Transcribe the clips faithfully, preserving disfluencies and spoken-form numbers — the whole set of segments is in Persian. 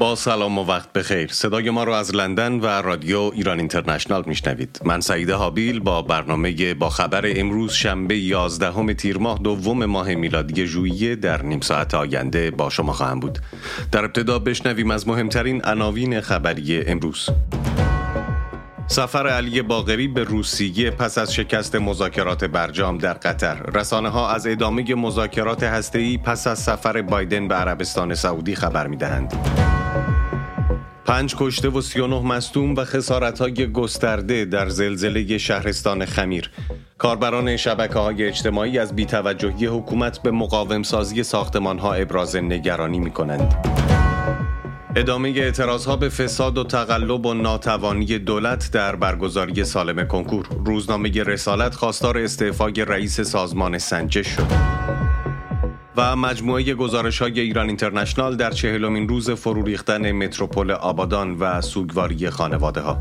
با سلام و وقت بخیر. صدای ما رو از لندن و رادیو ایران اینترنشنال میشنوید. من سعید حابیل با برنامه با خبر امروز شنبه یازدهم تیر ماه دوم ماه میلادی ژوئیه در نیم ساعت آینده با شما خواهم بود. در ابتدا بشنویم از مهمترین عناوین خبری امروز. سفر علی باقری به روسیه پس از شکست مذاکرات برجام در قطر. رسانه‌ها از ادامه مذاکرات هسته‌ای پس از سفر بایدن به عربستان سعودی خبر می‌دهند. پنج کشته و سی و نه مصدوم و خسارت‌های گسترده در زلزله شهرستان خمیر. کاربران شبکه‌های اجتماعی از بی‌توجهی حکومت به مقاوم‌سازی ساختمان‌ها ابراز نگرانی می‌کنند. ادامه اعتراضها به فساد و تقلب و ناتوانی دولت در برگزاری سالم کنکور. روزنامه رسالت خواستار استعفای رئیس سازمان سنجش شد. و مجموعه گزارش‌های ایران اینترنشنال در چهلمین روز فرو ریختن متروپول آبادان و سوگواری خانواده‌ها.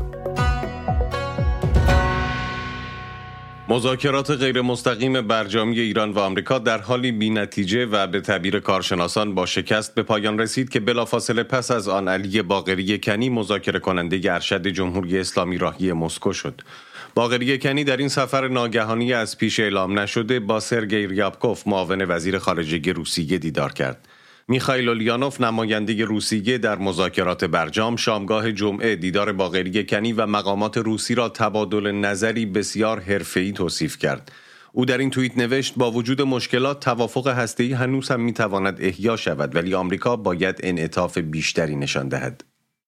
مذاکرات غیر مستقیم برجامی ایران و آمریکا در حالی بی‌نتیجه و به تعبیر کارشناسان با شکست به پایان رسید که بلافاصله پس از آن علی باقری کنی مذاکره کننده ارشد جمهوری اسلامی راهی مسکو شد. باقری کنی در این سفر ناگهانی از پیش اعلام نشده با سرگئی ریابکوف معاون وزیر خارجه روسیه دیدار کرد. میخائیل اولیانوف نماینده روسیه در مذاکرات برجام شامگاه جمعه دیدار باقری کنی و مقامات روسی را تبادل نظری بسیار حرفه‌ای توصیف کرد. او در این توییت نوشت با وجود مشکلات توافق هسته‌ای هنوز هم میتواند احیا شود، ولی آمریکا باید انعطاف بیشتری نشان دهد.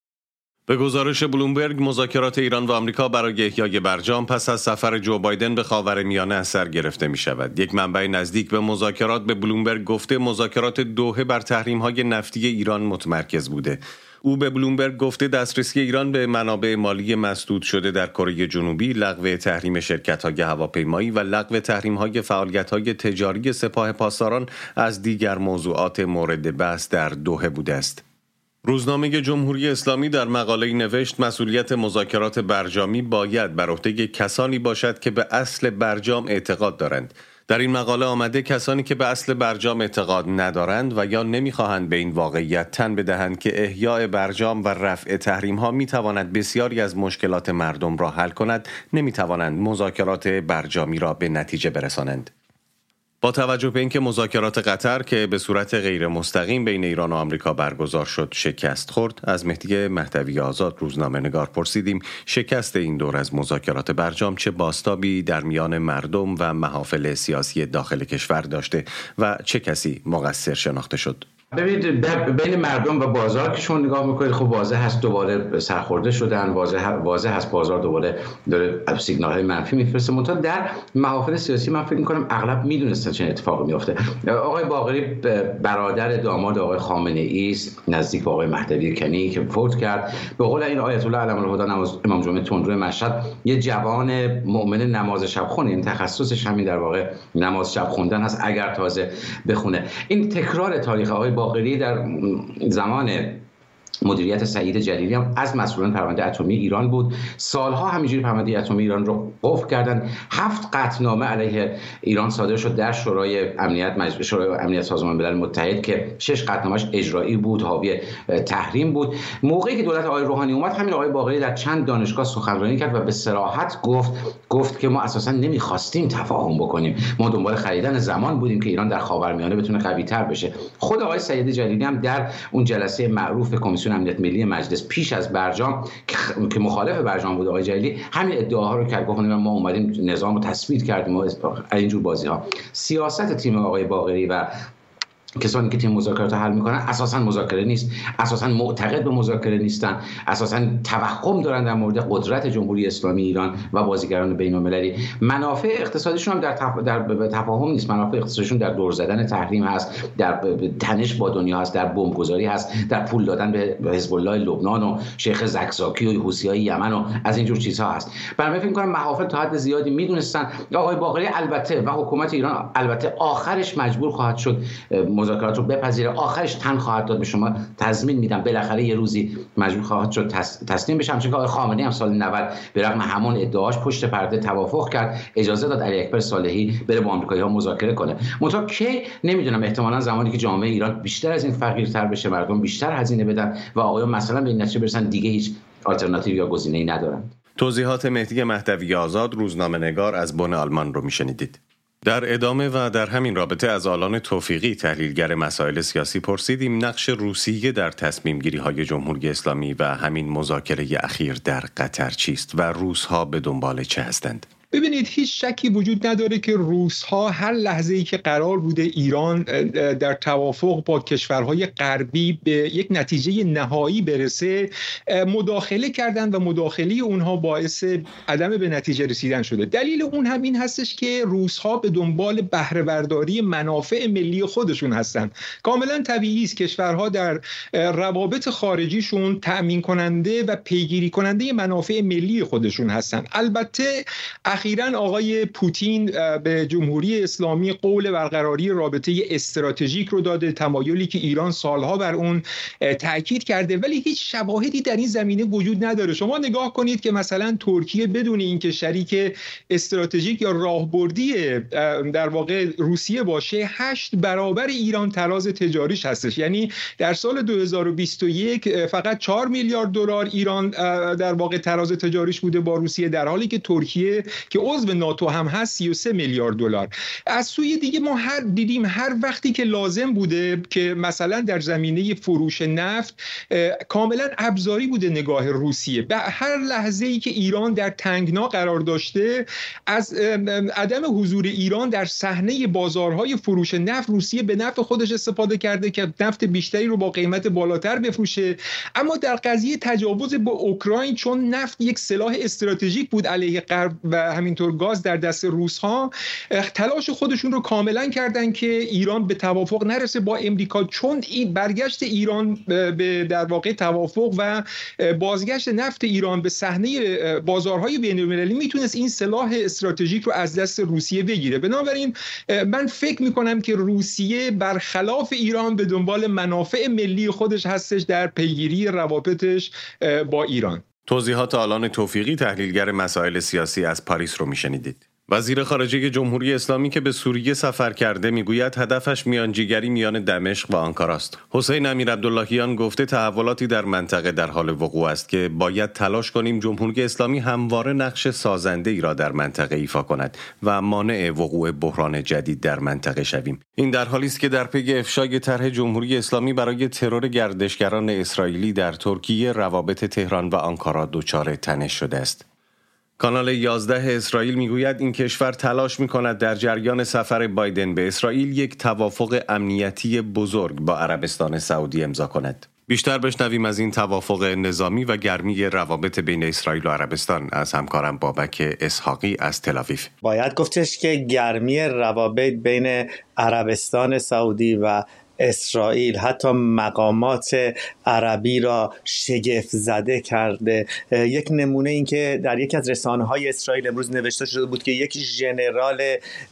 به گزارش بلومبرگ مذاکرات ایران و آمریکا برای احیای برجام پس از سفر جو بایدن به خاورمیانه از سر گرفته می شود. یک منبع نزدیک به مذاکرات به بلومبرگ گفته مذاکرات دوحه بر تحریم‌های نفتی ایران متمرکز بوده. او به بلومبرگ گفته دسترسی ایران به منابع مالی مسدود شده در کره جنوبی، لغو تحریم شرکت‌های هواپیمایی و لغو تحریم‌های فعالیت‌های تجاری سپاه پاسداران از دیگر موضوعات مورد بحث در دوحه بوده است. روزنامه جمهوری اسلامی در مقاله‌ای نوشت مسئولیت مذاکرات برجامی باید بر عهده کسانی باشد که به اصل برجام اعتقاد دارند. در این مقاله آمده کسانی که به اصل برجام اعتقاد ندارند و یا نمی‌خواهند به این واقعیت تن بدهند که احیاء برجام و رفع تحریم‌ها می‌تواند بسیاری از مشکلات مردم را حل کند، نمی‌توانند مذاکرات برجامی را به نتیجه برسانند. با توجه به اینکه مذاکرات قطر که به صورت غیر مستقیم بین ایران و آمریکا برگزار شد شکست خورد، از مهدی مهدوی آزاد روزنامه‌نگار پرسیدیم شکست این دور از مذاکرات برجام چه بازتابی در میان مردم و محافل سیاسی داخل کشور داشته و چه کسی مقصر شناخته شد؟ ببینید بین مردم و بازار که شما نگاه میکنید خب واضح هست دوباره سرخورده شدن، واضح واضح هست بازار دوباره داره سیگنال های منفی میفرسته. منتها در محافل سیاسی من فکر میکنم اغلب میدونستن چه اتفاقی میفته. آقای باقری برادر داماد آقای خامنه ای است، نزدیک به آقای مهدوی کنی که فوت کرد. به قول این آیت الله علم الهدی امام جمعه تندرو مشهد یه جوان مؤمن نماز شب خون، این تخصصش همین در واقع نماز شب خوندن هست اگر تازه بخونه. این تکرار تاریخ آقای باقری در زمان مدیریت سعید جلیلی هم از مسئولان پرونده اتمی ایران بود. سالها همینجوری پرونده اتمی ایران رو قفل کردن. هفت قطعنامه علیه ایران صادر شد در شورای امنیت مجلس شورای امنیت سازمان ملل متحد که شش قطعنامه‌اش اجرایی بود، حاوی تحریم بود. موقعی که دولت آقای روحانی اومد همین آقای باقری در چند دانشگاه سخنرانی کرد و به صراحت گفت گفت که ما اساسا نمیخواستیم تفاهم بکنیم، ما دنبال خریدن زمان بودیم که ایران در خاورمیانه بتونه قوی‌تر بشه. خود آقای سعید جلیلی هم در اون جلسه معروف کمیسیون امنیت ملی مجلس پیش از برجام که مخالف برجام بود آقای جلیلی همین ادعاها رو کرد، گفت ما اومدیم نظام رو تثبیت کردیم و اینجور بازی ها. سیاست تیم آقای باقری و کسانی که تیم مذاکرات حل میکنن اساسا مذاکره نیست، اساسا معتقد به مذاکره نیستن، اساسا توهم دارن در مورد قدرت جمهوری اسلامی ایران و بازیگران بین‌المللی. منافع اقتصادیشون هم در تف... در تفاهم نیست، منافع اقتصادیشون در دور زدن تحریم هست، در تنش با دنیا هست، در بمبگذاری هست، در پول دادن به حزب الله لبنان و شیخ زکزاکی و حوثی‌های یمن و از اینجور چیزها هست. برای من فکر می‌کنم محافل تا حد زیادی میدونستان آقای باقری البته و حکومت ایران البته آخرش مجبور خواهد شد مذاکرات رو بپذیره، آخرش تن خواهد داد به شما، تضمین میدم بالاخره یه روزی مجبور خواهد شد تسلیم بشه. همچنین که آقای خامنه‌ای هم سال نود به رغم همون ادعاش پشت پرده توافق کرد، اجازه داد علی اکبر صالحی بره با آمریکایی‌ها مذاکره کنه. منتها کی نمیدونم، احتمالاً زمانی که جامعه ایران بیشتر از این فقیرتر بشه، مردم بیشتر هزینه بدن و آقایون مثلا به این نتیجه برسن دیگه هیچ آلترناتیو یا گزینه‌ای ندارن. توضیحات مهدی مهدوی آزاد، روزنامه‌نگار از بن آلمان رو میشنیدید. در ادامه و در همین رابطه از آلان توفیقی، تحلیلگر مسائل سیاسی، پرسیدیم نقش روسیه در تصمیم گیری های جمهوری اسلامی و همین مذاکره اخیر در قطر چیست و روس‌ها به دنبال چه هستند؟ ببینید، هیچ شکی وجود نداره که روس‌ها هر لحظه‌ای که قرار بوده ایران در توافق با کشورهای غربی به یک نتیجه نهایی برسه مداخله کردن و مداخله اونها باعث عدم به نتیجه رسیدن شده. دلیل اون هم این هستش که روس‌ها به دنبال بهره برداری منافع ملی خودشون هستن. کاملا طبیعی است کشورها در روابط خارجیشون تأمین کننده و پیگیری کننده منافع ملی خودشون هستن. البته اخیراً آقای پوتین به جمهوری اسلامی قول برقراری رابطه استراتژیک رو داده، تمایلی که ایران سالها بر اون تاکید کرده، ولی هیچ شواهدی در این زمینه وجود نداره. شما نگاه کنید که مثلا ترکیه بدون اینکه شریک استراتژیک یا راهبردی در واقع روسیه باشه، هشت برابر ایران تراز تجاریش هستش. یعنی در سال دو هزار و بیست و یک فقط چهار میلیارد دلار ایران در واقع تراز تجاریش بوده با روسیه، در حالی که ترکیه که عضو ناتو هم هست سی و سه میلیارد دلار. از سوی دیگه ما هر دیدیم هر وقتی که لازم بوده که مثلا در زمینه فروش نفت کاملا ابزاری بوده نگاه روسیه، به هر لحظه‌ای که ایران در تنگنا قرار داشته، از عدم حضور ایران در صحنه بازارهای فروش نفت روسیه به نفع خودش استفاده کرده که نفت بیشتری رو با قیمت بالاتر بفروشه. اما در قضیه تجاوز به اوکراین، چون نفت یک سلاح استراتژیک بود علیه غرب و همینطور گاز در دست روس‌ها، تلاش خودشون رو کاملا کردن که ایران به توافق نرسه با امریکا، چون این برگشت ایران به در واقع توافق و بازگشت نفت ایران به صحنه بازارهای بین‌المللی میتونست این سلاح استراتژیک رو از دست روسیه بگیره. بنابراین من فکر میکنم که روسیه برخلاف ایران به دنبال منافع ملی خودش هستش در پیگیری روابطش با ایران. توضیحات آلان توفیقی، تحلیلگر مسائل سیاسی از پاریس رو میشنیدید. وزیر خارجه جمهوری اسلامی که به سوریه سفر کرده میگوید هدفش میانجیگری میان دمشق و آنکارا است. حسین امیرعبداللهیان گفته تحولاتی در منطقه در حال وقوع است که باید تلاش کنیم جمهوری اسلامی همواره نقش سازنده ای را در منطقه ایفا کند و مانع وقوع بحران جدید در منطقه شویم. این در حالی است که در پی افشای طرح جمهوری اسلامی برای ترور گردشگران اسرائیلی در ترکیه، روابط تهران و آنکارا دچار تنش شده است. کانال یازده اسرائیل میگوید این کشور تلاش میکند در جریان سفر بایدن به اسرائیل یک توافق امنیتی بزرگ با عربستان سعودی امضا کند. بیشتر بشنویم از این توافق نظامی و گرمی روابط بین اسرائیل و عربستان از همکارم بابک اسحاقی از تل‌آویو. باید گفتش که گرمی روابط بین عربستان سعودی و اسرائیل حتی مقامات عربی را شگفت زده کرده. یک نمونه این که در یکی از رسانه‌های اسرائیل امروز نوشته شده بود که یک ژنرال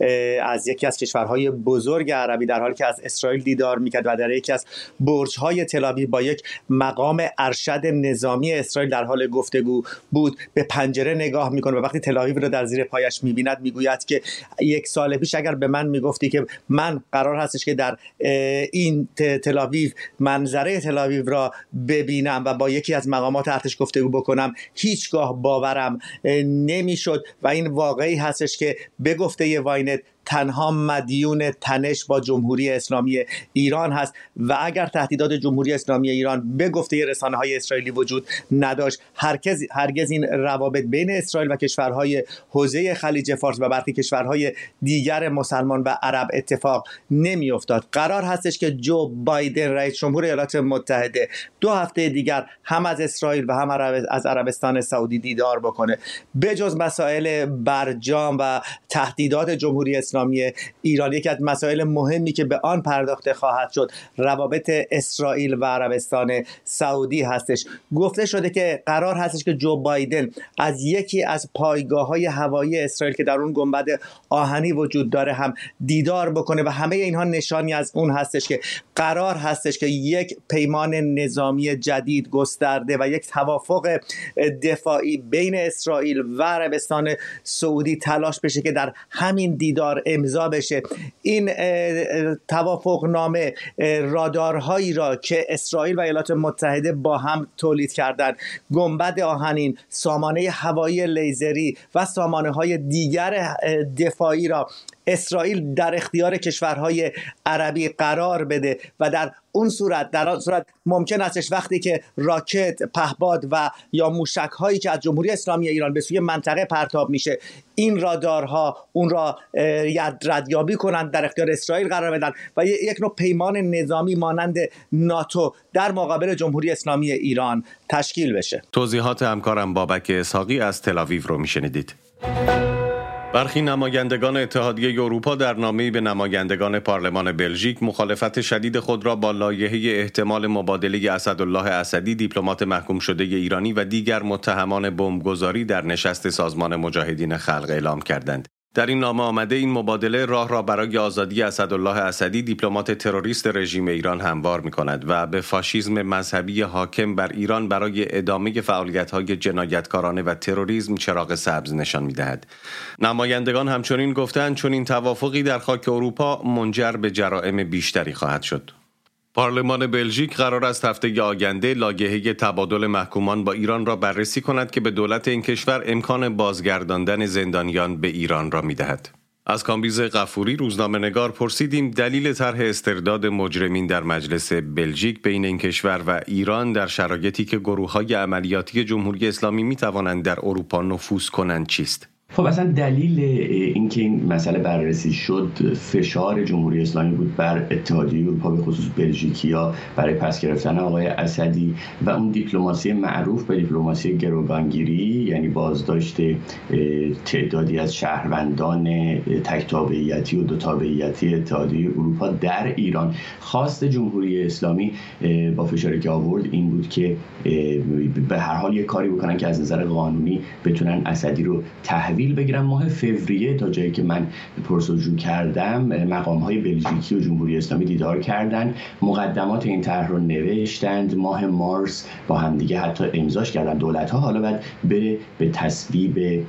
از یکی از کشورهای بزرگ عربی در حالی که از اسرائیل دیدار میکرد و در یکی از برج‌های تل‌آویو با یک مقام ارشد نظامی اسرائیل در حال گفتگو بود، به پنجره نگاه میکنه و وقتی تل‌آویو رو در زیر پایش میبیند میگوید که یک سال پیش اگر به من میگفتی که من قرار هستش که در این تل‌آویو منظره تل‌آویو را ببینم و با یکی از مقامات ارتش گفتگو بکنم، هیچگاه باورم نمیشد و این واقعی هستش که به گفته واینت تنها مدیون تنش با جمهوری اسلامی ایران هست و اگر تهدیدات جمهوری اسلامی ایران به گفته رسانه‌های اسرائیلی وجود نداشت، هرگز هرگز این روابط بین اسرائیل و کشورهای حوزه خلیج فارس و برخی کشورهای دیگر مسلمان و عرب اتفاق نمی‌افتاد. قرار هستش که جو بایدن رئیس جمهور ایالات متحده دو هفته دیگر هم از اسرائیل و هم از عربستان سعودی دیدار بکنه. به جز مسائل برجام و تهدیدات جمهوری اسلامی اسلامی ایران یکی از مسائل مهمی که به آن پرداخته خواهد شد روابط اسرائیل و عربستان سعودی هستش. گفته شده که قرار هستش که جو بایدن از یکی از پایگاه‌های هوایی اسرائیل که در اون گنبد آهنی وجود داره هم دیدار بکنه و همه اینها نشانی از اون هستش که قرار هستش که یک پیمان نظامی جدید گسترده و یک توافق دفاعی بین اسرائیل و عربستان سعودی تلاش بشه که در همین دیدار امضا بشه. این توافق نامه رادارهایی را که اسرائیل و ایالات متحده با هم تولید کردند، گنبد آهنین، سامانه هوایی لیزری و سامانه های دیگر دفاعی را اسرائیل در اختیار کشورهای عربی قرار بده و در اون صورت در اون صورت ممکن استش وقتی که راکت، پهپاد و یا موشک هایی که از جمهوری اسلامی ایران به سوی منطقه پرتاب میشه، این رادارها اون را ردیابی کنند، در اختیار اسرائیل قرار بدن و یک نوع پیمان نظامی مانند ناتو در مقابل جمهوری اسلامی ایران تشکیل بشه. توضیحات همکارم بابک اسحاقی از تل‌آویو رو میشنیدید. برخی نمایندگان اتحادیه اروپا در نامه‌ای به نمایندگان پارلمان بلژیک مخالفت شدید خود را با لایحه احتمال مبادله اسدالله اسدی، دیپلمات محکوم شده ایرانی و دیگر متهمان بمبگذاری در نشست سازمان مجاهدین خلق اعلام کردند. در این نامه آمده این مبادله راه را برای آزادی اسدالله اسدی، دیپلمات تروریست رژیم ایران هموار می‌کند و به فاشیسم مذهبی حاکم بر ایران برای ادامه فعالیت‌های جنایتکارانه و تروریسم چراغ سبز نشان می‌دهد. نمایندگان همچنین گفتند چون این توافقی در خاک اروپا منجر به جرائم بیشتری خواهد شد. پارلمان بلژیک قرار است هفته آینده لایحه تبادل محکومان با ایران را بررسی کند که به دولت این کشور امکان بازگرداندن زندانیان به ایران را می‌دهد. از کامبیز غفوری روزنامه‌نگار پرسیدیم دلیل طرح استرداد مجرمین در مجلس بلژیک بین این کشور و ایران در شرایطی که گروه‌های عملیاتی جمهوری اسلامی می‌توانند در اروپا نفوذ کنند چیست؟ خب اصلا دلیل اینکه این مسئله بررسی شد فشار جمهوری اسلامی بود بر اتحادیه اروپا به خصوص بلژیکیا برای پس گرفتن آقای اسدی و اون دیپلماسی معروف به دیپلماسی گروگانگیری، یعنی بازداشت تعدادی از شهروندان تک تابعیتی و دو تابعیتی اتحادیه اروپا در ایران. خواست جمهوری اسلامی با فشاری که آورد این بود که به هر حال یک کاری بکنن که از نظر قانونی بتونن اسدی رو تحویل بگیرم. ماه فوریه تا جایی که من پرسجو کردم مقام‌های بلژیکی و جمهوری اسلامی دیدار کردند، مقدمات این طرح رو نوشتند، ماه مارس با هم دیگه حتی امضاش کردن دولت‌ها، حالا بعد بره به تصویب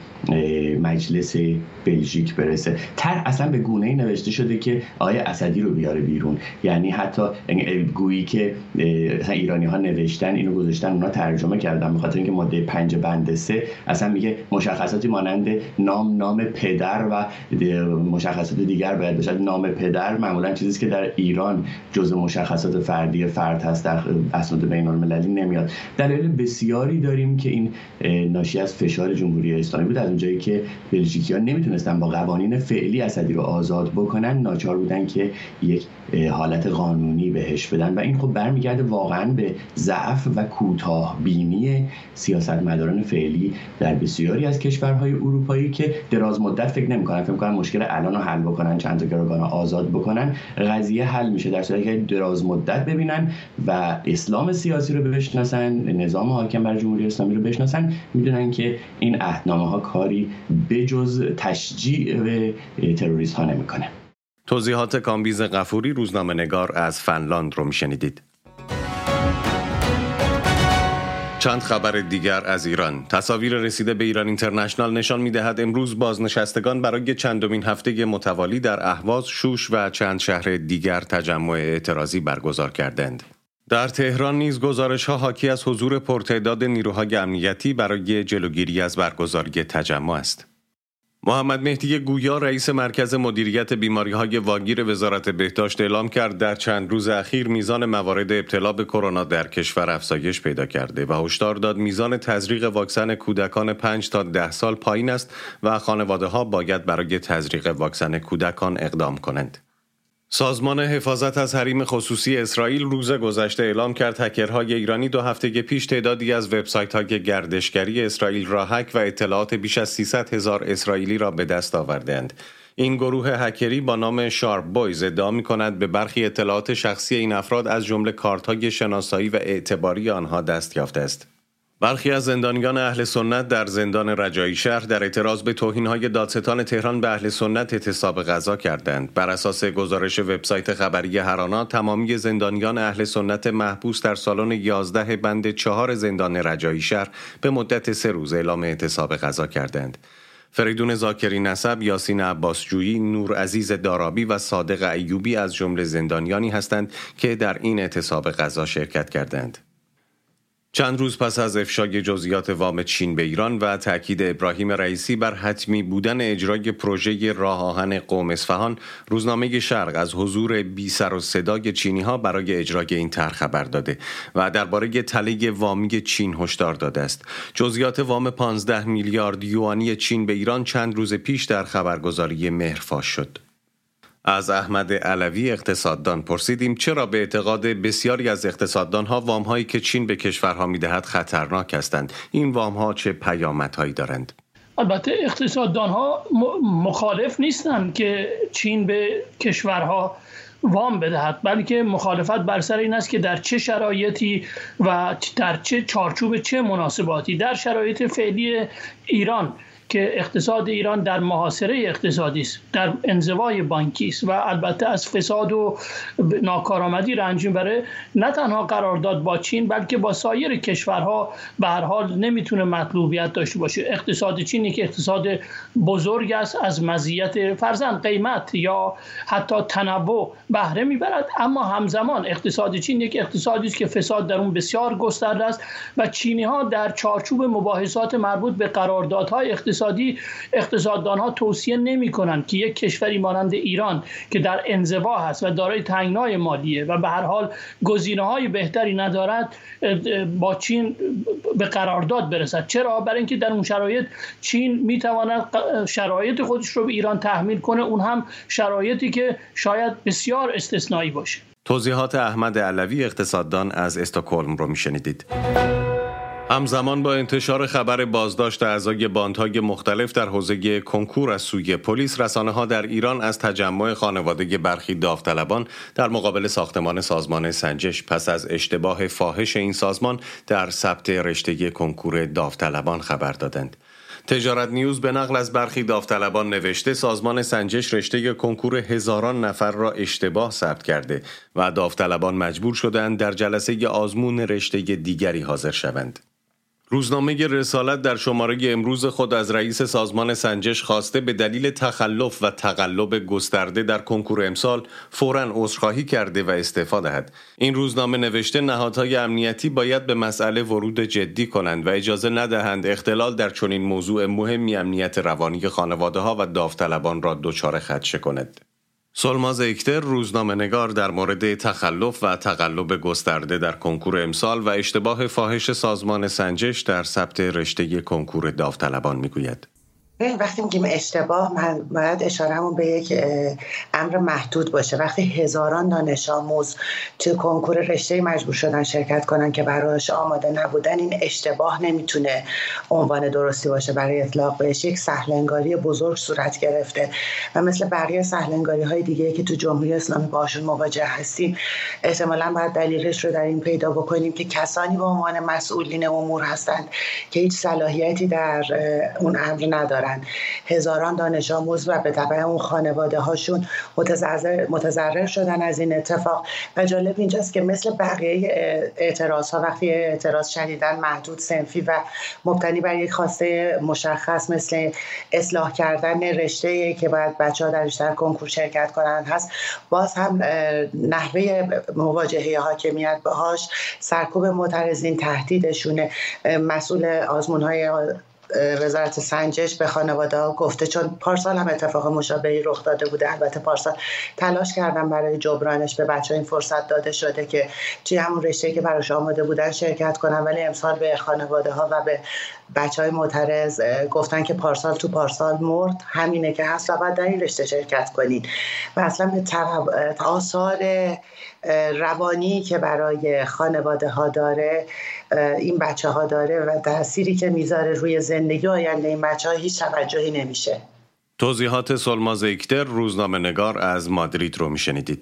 مجلس بلژیک برسه. طرح اصلا به گونه‌ای نوشته شده که آقای اسدی رو بیاره بیرون، یعنی حتی گویی که ایرانی‌ها نوشتن اینو گذاشتن اونا ترجمه کردن، به خاطر اینکه ماده پنج بند سه اصلا میگه مشخصاتی مانند نام نام پدر و مشخصات دیگر باید باشد. نام پدر معمولا چیزی که در ایران جزء مشخصات فردی فرد هست، در اسناد بین‌المللی نمیاد. دلایل بسیاری داریم که این ناشی از فشار جمهوری اسلامی بود. از اونجایی که بلژیکی‌ها نمیتونستن با قوانین فعلی اسدی رو آزاد بکنن، ناچار بودن که یک حالت قانونی بهش بدن و این خب برمیگرده واقعا به ضعف و کوتاه بینی سیاستمداران فعلی در بسیاری از کشورهای اروپایی که دراز مدت فکر نمی‌کنن فکر می‌کنن مشکل الان رو حل بکنن، چند تا گروگان آزاد بکنن، قضیه حل میشه، در صورتی که دراز مدت ببینن و اسلام سیاسی رو بشناسن، نظام حاکم بر جمهوری اسلامی رو بشناسن، میدونن که این عهدنامه‌ها کاری بجز تشجیع به تروریست ها نمی‌کنه. توضیحات کامبیز غفوری روزنامه‌نگار از فنلاند رو میشنیدید. چند خبر دیگر از ایران. تصاویر رسیده به ایران اینترنشنال نشان می‌دهد امروز بازنشستگان برای چندمین هفته متوالی در اهواز، شوش و چند شهر دیگر تجمع اعتراضی برگزار کردند. در تهران نیز گزارش‌ها حاکی از حضور پرتعداد نیروهای امنیتی برای جلوگیری از برگزاری تجمع است. محمد مهدی گویا رئیس مرکز مدیریت بیماری‌های واگیر وزارت بهداشت اعلام کرد در چند روز اخیر میزان موارد ابتلا به کرونا در کشور افزایش پیدا کرده و هشدار داد میزان تزریق واکسن کودکان پنج تا ده سال پایین است و خانواده‌ها باید برای تزریق واکسن کودکان اقدام کنند. سازمان حفاظت از حریم خصوصی اسرائیل روز گذشته اعلام کرد هکرهای ایرانی دو هفته پیش تعدادی از وبسایت‌های گردشگری اسرائیل را هک و اطلاعات بیش از سیصد هزار اسرائیلی را به دست آوردند. این گروه هکری با نام شارپ بویز ادعا می‌کند به برخی اطلاعات شخصی این افراد از جمله کارت‌های شناسایی و اعتباری آنها دست یافته است. برخی از زندانیان اهل سنت در زندان رجایی شهر در اعتراض به توهین‌های دادستان تهران به اهل سنت اعتصاب غذا کردند. بر اساس گزارش وبسایت خبری هرانا، تمامی زندانیان اهل سنت محبوس در سالن یازده بند چهار زندان رجایی شهر به مدت سه روز اعلام اعتصاب غذا کردند. فریدون زاکری نسب، یاسین عباسجویی، نور عزیز دارابی و صادق ایوبی از جمله زندانیانی هستند که در این اعتصاب غذا شرکت کردند. چند روز پس از افشای جزئیات وام چین به ایران و تأکید ابراهیم رئیسی بر حتمی بودن اجرای پروژه راه آهن قم اصفهان، روزنامه شرق از حضور بی سر و صدای چینی‌ها برای اجرای این طرح خبر داده و درباره تله وامی چین هشدار داده است. جزئیات وام پانزده میلیارد یوانی چین به ایران چند روز پیش در خبرگزاری مهر فاش شد. از احمد علوی اقتصاددان پرسیدیم چرا به اعتقاد بسیاری از اقتصاددانها وام‌هایی که چین به کشورها می‌دهد خطرناک هستند. این وام‌ها چه پیامدهایی دارند؟ البته اقتصاددانها مخالف نیستند که چین به کشورها وام بدهد، بلکه مخالفت بر سر این است که در چه شرایطی و در چه چارچوب چه مناسباتی. در شرایط فعلی ایران که اقتصاد ایران در محاصره اقتصادی است، در انزوای بانکی است و البته از فساد و ناکارآمدی رنج میبره، نه تنها قرارداد با چین بلکه با سایر کشورها به هر حال نمیتونه مطلوبیت داشته باشه. اقتصاد چینی که اقتصاد بزرگ است، از مزیت فرضاً قیمت یا حتی تنوع بهره میبرد، اما همزمان اقتصاد چین یک اقتصادی است که فساد در اون بسیار گسترده است و چینی ها در چارچوب مباحثات مربوط به قراردادهای اقتصادی اقتصاددانها توصیه نمی کنند که یک کشوری مانند ایران که در انزوا هست و دارای تنگنای مالیه و به هر حال گزینه‌های بهتری ندارد با چین به قرارداد برسد. چرا؟ برای اینکه در اون شرایط چین میتواند شرایط خودش رو به ایران تحمیل کنه، اون هم شرایطی که شاید بسیار استثنایی باشه. توضیحات احمد علوی اقتصاددان از استکهلم رو میشنیدید. همزمان با انتشار خبر بازداشت اعضای باندهای مختلف در حوزه کنکور از سوی پلیس، رسانه‌ها در ایران از تجمع خانواده برخی داوطلبان در مقابل ساختمان سازمان سنجش پس از اشتباه فاحش این سازمان در ثبت رشته کنکور داوطلبان خبر دادند. تجارت نیوز به نقل از برخی داوطلبان نوشته سازمان سنجش رشته کنکور هزاران نفر را اشتباه ثبت کرده و داوطلبان مجبور شدند در جلسه آزمون رشته دیگری حاضر شوند. روزنامه رسالت در شماره امروز خود از رئیس سازمان سنجش خواسته به دلیل تخلف و تقلب گسترده در کنکور امسال فوراً عذرخواهی کرده و استعفا دهد. این روزنامه نوشته نهادهای امنیتی باید به مسئله ورود جدی کنند و اجازه ندهند اختلال در چنین موضوع مهمی امنیت روانی خانواده‌ها و داوطلبان را دچار خدشه کند. سلماز اکتر روزنامه‌نگار در مورد تخلف و تقلب گسترده در کنکور امسال و اشتباه فاحش سازمان سنجش در ثبت رشته کنکور داوطلبان میگوید. وقتی میگیم اشتباه، من باید اشارهمون به یک امر محدود باشه. وقتی هزاران دانش آموز توی کنکور رشته مجبور شدن شرکت کنن که برایش آماده نبودن، این اشتباه نمیتونه عنوان درستی باشه برای اطلاق بهش. یک سهل‌انگاری بزرگ صورت گرفته و مثل بقیه سهل‌انگاری های دیگه که تو جمهوری اسلامی باشون مواجه هستیم، احتمالاً باید دلیلش رو در این پیدا بکنیم که کسانی به عنوان مسئولین امور هستند که هیچ صلاحیتی در اون امر ندارن. هزاران دانش آموز و به تبع اون خانواده هاشون متضرر متضرر شدن از این اتفاق. و جالب اینجاست که مثل بقیه اعتراض ها، وقتی اعتراض شدیدن محدود صنفی و مبتنی بر یک خواسته مشخص مثل اصلاح کردن رشته که باید بچه‌ها درش در کنکور شرکت کنند هست، باز هم نحوه مواجهه حاکمیت باهاش سرکوب معترضین، تهدیدشونه. مسئول آزمون های وزارت سنجش به خانواده ها گفته، چون پارسال هم اتفاق مشابهی رخ داده بوده. البته پارسال تلاش کردن برای جبرانش، به بچه این فرصت داده شده که توی همون رشته‌ای که براش آماده بودن شرکت کنن، ولی امسال به خانواده ها و به بچه های معترض گفتن که پارسال تو پارسال مرد، همینه که هست و باید در این رشته شرکت کنید. و اصلا به آثار روانی که برای خانواده ها داره، این بچه ها داره و تأثیری که میذاره روی زندگی آینده این بچه ها هیچ توجهی نمیشه. توضیحات سلما زیکتر، روزنامه نگار از مادرید رو میشنیدید.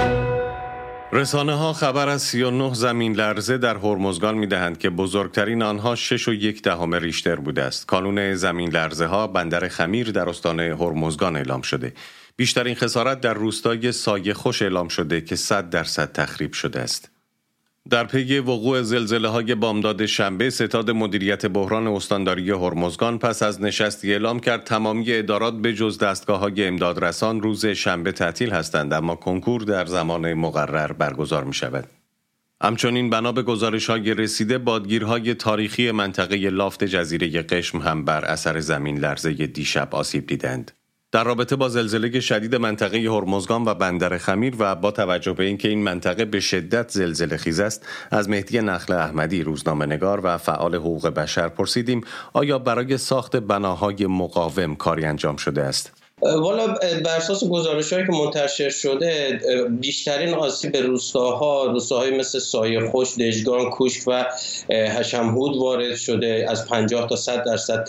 رسانه ها خبر از سی و نه زمین لرزه در هرمزگان می دهند که بزرگترین آنها شش و یک دهم ریشتر بوده است. کانون زمین لرزه ها بندر خمیر در استان هرمزگان اعلام شده. بیشترین خسارت در روستای سایه خوش اعلام شده که صد درصد تخریب شده است. در پی وقوع زلزله های بامداد شنبه، ستاد مدیریت بحران استانداری هرمزگان پس از نشستی اعلام کرد تمامی ادارات به جز دستگاه‌های امدادرسان روز شنبه تعطیل هستند، اما کنکور در زمان مقرر برگزار می شود. همچنین بنا به گزارش‌های رسیده، بادگیرهای تاریخی منطقه لافت جزیره قشم هم بر اثر زمین لرزه دیشب آسیب دیدند. در رابطه با زلزله شدید منطقه هرمزگان و بندر خمیر و با توجه به اینکه این منطقه به شدت زلزله خیز است، از مهدی نخل احمدی، روزنامه نگار و فعال حقوق بشر پرسیدیم آیا برای ساخت بناهای مقاوم کاری انجام شده است؟ والا بر اساس گزارش‌هایی که منتشر شده، بیشترین آسیب روستاها روستاهای مثل سایه خوش، دژگان، کوشک و حشمهود وارد شده. از پنجاه تا صد درصد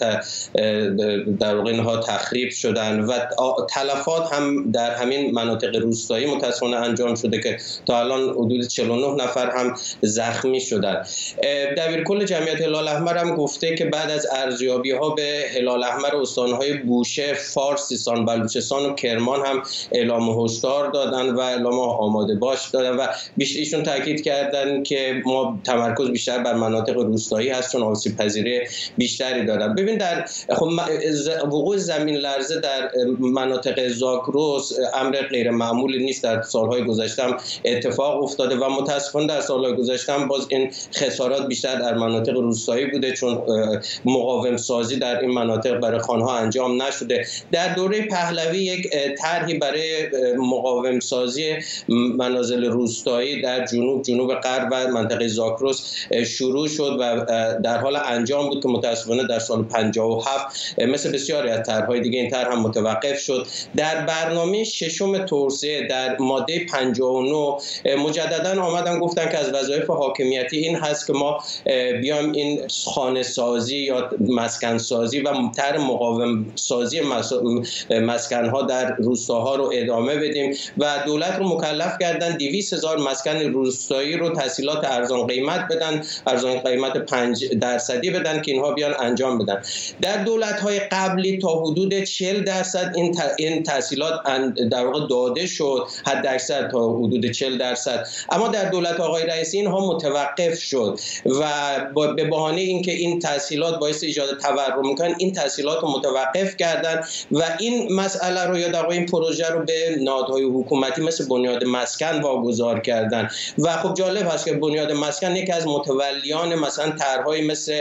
در واقع اینها تخریب شدن و تلفات هم در همین مناطق روستایی متأسفانه انجام شده که تا الان حدود چهل و نه نفر هم زخمی شدن. دبیرکل جمعیت هلال احمر هم گفته که بعد از ارزیابی‌ها به هلال احمر استان‌های بوشهر، فارس، سیستان، بلوچستان و کرمان هم اعلام هشدار دادن و اعلام آماده باش دادن و بیشتر ایشون تاکید کردن که ما تمرکز بیشتر بر مناطق روستایی هست چون آسیب پذیری بیشتری دارن. ببین در خب وقوع زمین لرزه در مناطق زاگرس امر غیر معمولی نیست. در سالهای گذشته اتفاق افتاده و متاسفانه در سالهای گذشته باز این خسارات بیشتر در مناطق روستایی بوده چون مقاوم سازی در این مناطق برای خانه‌ها انجام نشده. در دوره پهلوی یک طرحی برای مقاوم سازی منازل روستایی در جنوب جنوب غرب و منطقه زاگرس شروع شد و در حال انجام بود که متاسفانه در سال پنجاه و هفت مثل بسیاری از طرح‌های دیگه این طرح هم متوقف شد. در برنامه ششم توسعه در ماده پنجاه و نه مجددا آمدن گفتن که از وظایف حاکمیتی این هست که ما بیایم این خانه سازی یا مسکن سازی و طرح مقاوم سازی مسکن‌ها در روستاها رو ادامه بدیم و دولت رو مکلف کردن دویست هزار مسکن روستایی رو تسهیلات ارزان قیمت بدن، ارزان قیمت پنج درصدی بدن که اینها بیان انجام بدن. در دولت‌های قبلی تا حدود چهل درصد این این تسهیلات در واقع داده شد، حد اکثر تا حدود چهل درصد، اما در دولت آقای رئیسی اینها متوقف شد و به بهانه اینکه این تسهیلات باعث ایجاد تورم می‌کنن این تسهیلات رو متوقف کردن و این مسئله رو یا در واقع این پروژه رو به نهادهای حکومتی مثل بنیاد مسکن واگذار کردن و خب جالب هست که بنیاد مسکن یکی از متولیان مثلا طرح‌های مثل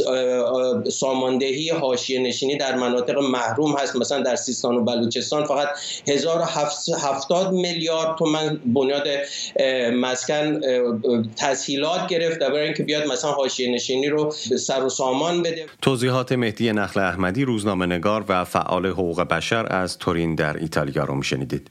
ساماندهی حاشیه نشینی در مناطق محروم هست. مثلا در سیستان و بلوچستان فقط هزار و هفتاد میلیارد تومان بنیاد مسکن تسهیلات گرفت برای اینکه بیاد مثلا حاشیه نشینی رو سر و سامان بده. توضیحات مهدی نخل احمدی، روزنامه نگار و فعال حقوق بشر از تورین در ایتالیا رو میشنیدید.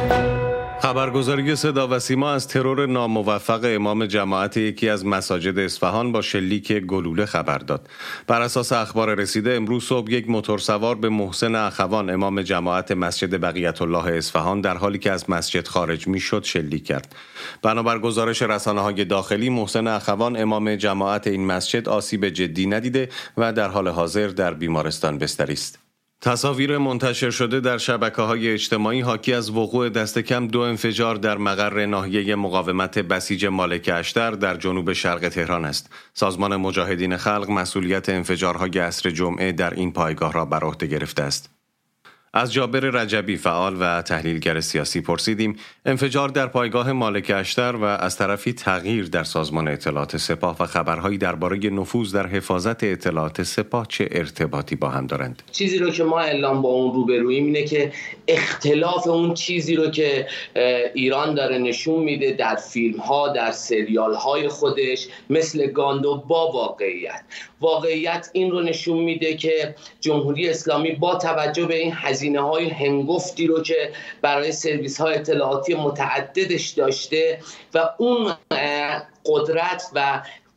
خبرگزاری صدا و سیما از ترور ناموفق امام جماعت یکی از مساجد اصفهان با شلیک گلوله خبر داد. بر اساس اخبار رسیده امروز صبح یک موتورسوار به محسن اخوان امام جماعت مسجد بقیت الله اصفهان در حالی که از مسجد خارج میشد شلیک کرد. بنابر گزارش رسانه‌های داخلی، محسن اخوان امام جماعت این مسجد آسیب جدی ندیده و در حال حاضر در بیمارستان بستری است. تصاویر منتشر شده در شبکه‌های اجتماعی حاکی از وقوع دست کم دو انفجار در مقر ناحیه مقاومت بسیج مالک اشتر در جنوب شرق تهران است. سازمان مجاهدین خلق مسئولیت انفجارهای عصر جمعه در این پایگاه را بر عهده گرفته است. از جابر رجبی فعال و تحلیلگر سیاسی پرسیدیم انفجار در پایگاه مالک اشتر و از طرفی تغییر در سازمان اطلاعات سپاه و خبرهایی درباره نفوذ در حفاظت اطلاعات سپاه چه ارتباطی با هم دارند؟ چیزی رو که ما الان با اون روبروییم اینه که اختلاف اون چیزی رو که ایران داره نشون میده در فیلم ها، در سریال های خودش مثل گاندو با واقعیت واقعیت این رو نشون میده که جمهوری اسلامی با توجه به این هزینه های هنگفتی رو که برای سرویس های اطلاعاتی متعددش داشته و اون قدرت و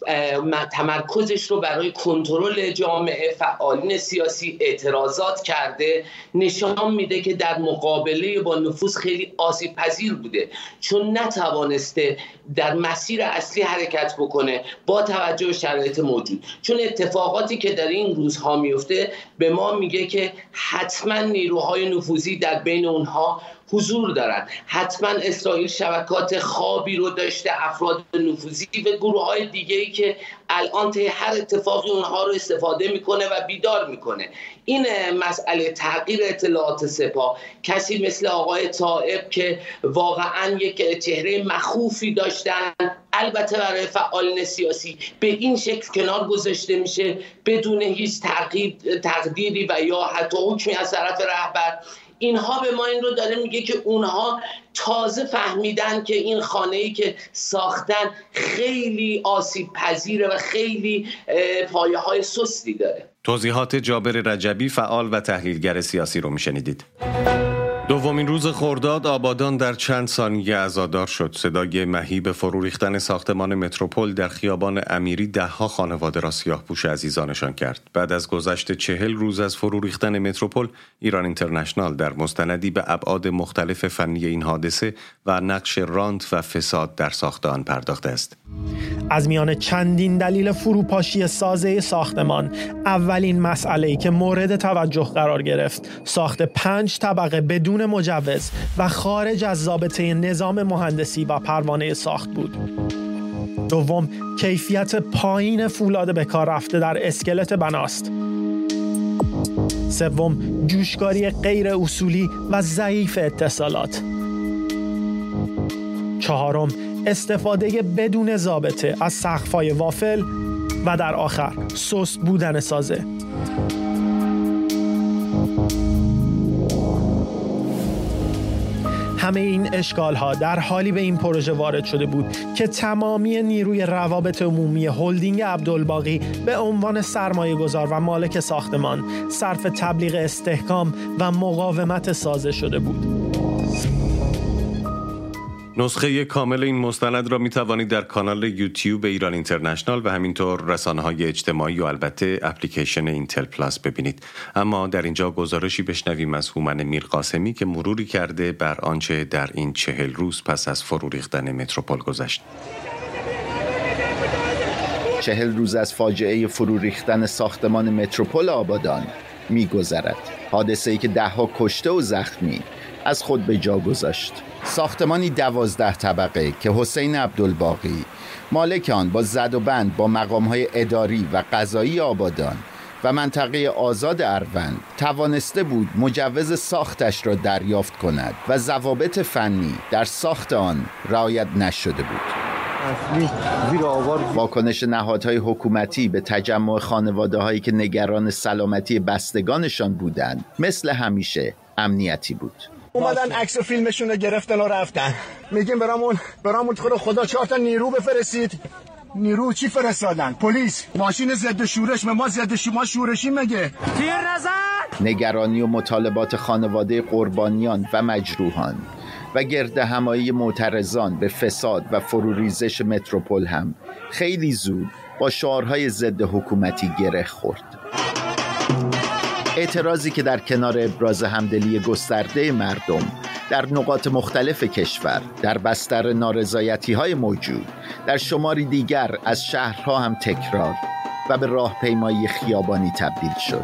تمرکزش رو برای کنترل جامعه، فعالین سیاسی، اعتراضات کرده، نشان میده که در مقابله با نفوذ خیلی آسیب پذیر بوده، چون نتوانسته در مسیر اصلی حرکت بکنه با توجه به شرایط موجود. چون اتفاقاتی که در این روزها میفته به ما میگه که حتما نیروهای نفوذی در بین اونها حضور دارن، حتما اسرائیل شبکات خوابی رو داشته، افراد نفوذی و گروه های دیگه‌ای که الان طی هر اتفاقی اونها رو استفاده میکنه و بیدار میکنه. این مسئله تغییر اطلاعات سپاه، کسی مثل آقای طائب که واقعا یک چهره مخوفی داشتن، البته برای فعالین سیاسی به این شکل کنار گذاشته میشه بدون هیچ تقدیری و یا حتی حکمی از طرف رهبر. اینها به ما این رو داره میگه که اونها تازه فهمیدن که این خانه‌ای که ساختن خیلی آسیب پذیره و خیلی پایه‌های سستی داره. توضیحات جابر رجبی فعال و تحلیلگر سیاسی رو میشنیدید. دومین روز خرداد آبادان در چند ثانیه عزادار شد. صدای مهیب فرو ریختن ساختمان متروپول در خیابان امیری ده‌ها خانواده را سیاه‌پوش عزیزانشان کرد. بعد از گذشت چهل روز از فرو ریختن متروپول، ایران اینترنشنال در مستندی به ابعاد مختلف فنی این حادثه و نقش رانت و فساد در ساخت آن پرداخته است. از میان چندین دلیل فروپاشی سازه ساختمان، اولین مسئله‌ای که مورد توجه قرار گرفت، ساخت پنج طبقه بدون مجوز و خارج از ضابطه نظام مهندسی و پروانه ساخت بود. دوم، کیفیت پایین فولاد به کار رفته در اسکلت بناست. سوم، جوشکاری غیر اصولی و ضعیف اتصالات. چهارم، استفاده بدون ضابطه از سقف‌های وافل و در آخر سست بودن سازه. همه این اشکال‌ها در حالی به این پروژه وارد شده بود که تمامی نیروی روابط عمومی هلدینگ عبدالباقی به عنوان سرمایه‌گذار و مالک ساختمان صرف تبلیغ استحکام و مقاومت سازه شده بود. نسخه کامل این مستند را می توانید در کانال یوتیوب ایران اینترنشنال و همینطور رسانه‌های اجتماعی و البته اپلیکیشن اینتل پلاس ببینید. اما در اینجا گزارشی بشنویم از هومن میرقاسمی که مروری کرده بر آنچه در این چهل روز پس از فرو ریختن متروپول گذشت. چهل روز از فاجعه فرو ریختن ساختمان متروپول آبادان می‌گذرد. حادثه‌ای که ده‌ها کشته و زخمی از خود به جا گذاشت. ساختمانی دوازده طبقه که حسین عبدالباقی مالک آن با زد و بند با مقام‌های اداری و قضایی آبادان و منطقه آزاد اروند توانسته بود مجوز ساختش را دریافت کند و ضوابط فنی در ساخت آن رعایت نشده بود. واکنش نهادهای حکومتی به تجمع خانواده‌هایی که نگران سلامتی بستگانشان بودند مثل همیشه امنیتی بود. اومدن عکس و فیلمشون رو گرفتن و رفتن. میگیم برامون برامون خدا خدا چهار تا نیرو بفرستید. نیرو چی فرستادن؟ پلیس، ماشین ضد شورش. ما ضد شما شورشی مگه؟ تیر نزن. نگرانی و مطالبات خانواده قربانیان و مجروحان و گرد همایی معترضان به فساد و فروریزش متروپول هم خیلی زود با شعارهای ضد حکومتی گره خورد. اعتراضی که در کنار ابراز همدلی گسترده مردم در نقاط مختلف کشور در بستر نارضایتی‌های موجود در شماری دیگر از شهرها هم تکرار و به راهپیمایی خیابانی تبدیل شد.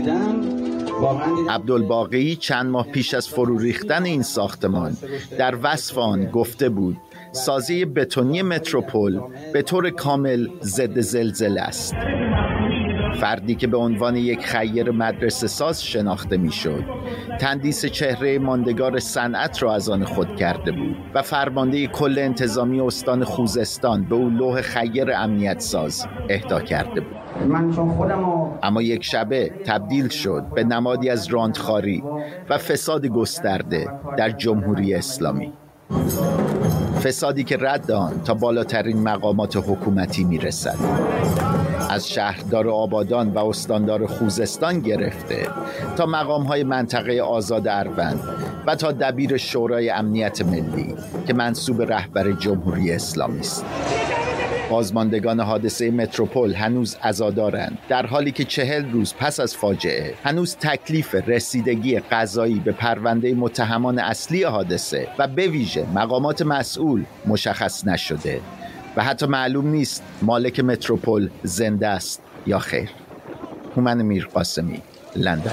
عبدالباقی چند ماه پیش از فرو ریختن این ساختمان در وصف آن گفته بود سازی بتونی متروپول به طور کامل ضد زلزله است. فردی که به عنوان یک خیر مدرسه ساز شناخته میشد، تندیس چهره ماندگار صنعت را از آن خود کرده بود و فرمانده کل انتظامی استان خوزستان به او لوح خیر امنیت ساز اهدا کرده بود. من چون خودم اما یک شبه تبدیل شد به نمادی از راندخواری و فساد گسترده در جمهوری اسلامی. فسادی که رد آن تا بالاترین مقامات حکومتی میرسد، از شهردار آبادان و استاندار خوزستان گرفته تا مقام‌های منطقه آزاد اروند و تا دبیر شورای امنیت ملی که منسوب رهبر جمهوری اسلامی است. بازماندگان حادثه متروپول هنوز عزادارند، در حالی که چهل روز پس از فاجعه هنوز تکلیف رسیدگی قضایی به پرونده متهمان اصلی حادثه و به ویژه مقامات مسئول مشخص نشده و حتی معلوم نیست مالک متروپول زنده است یا خیر. هومن میرقاسمی، لندن.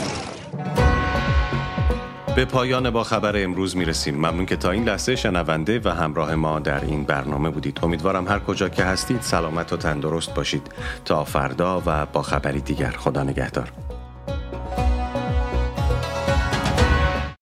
به پایان با خبر امروز میرسیم. ممنون که تا این لحظه شنونده و همراه ما در این برنامه بودید. امیدوارم هر کجا که هستید سلامت و تندرست باشید. تا فردا و با خبری دیگر. خدا نگهدار.